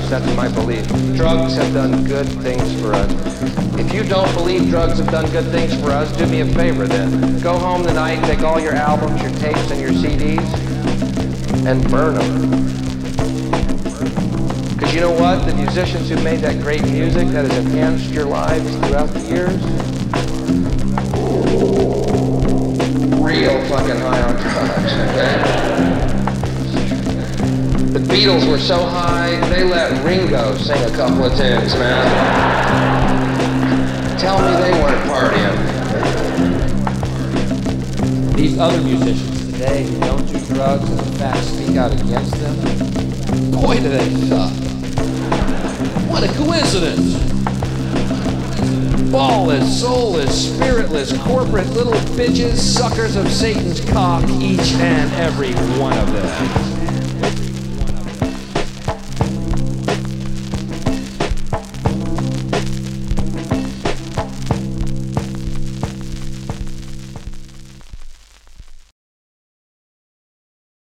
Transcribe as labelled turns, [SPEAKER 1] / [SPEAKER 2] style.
[SPEAKER 1] That's my belief. Drugs have done good things for us. If you don't believe drugs have done good things for us, do me a favor then. Go home tonight, take all your albums, your tapes, and your CDs, and burn them. Because you know what? The musicians who made that great music that has enhanced your lives throughout the years, real fucking high on drugs, okay? The Beatles were so high, they let Ringo sing a couple of tunes, man. Tell me they weren't partying.
[SPEAKER 2] These other musicians today who don't do drugs and in fact speak out against them, boy do they suck. What a coincidence! Ballless, soulless, spiritless, corporate little bitches, suckers of Satan's cock, each and every one of them.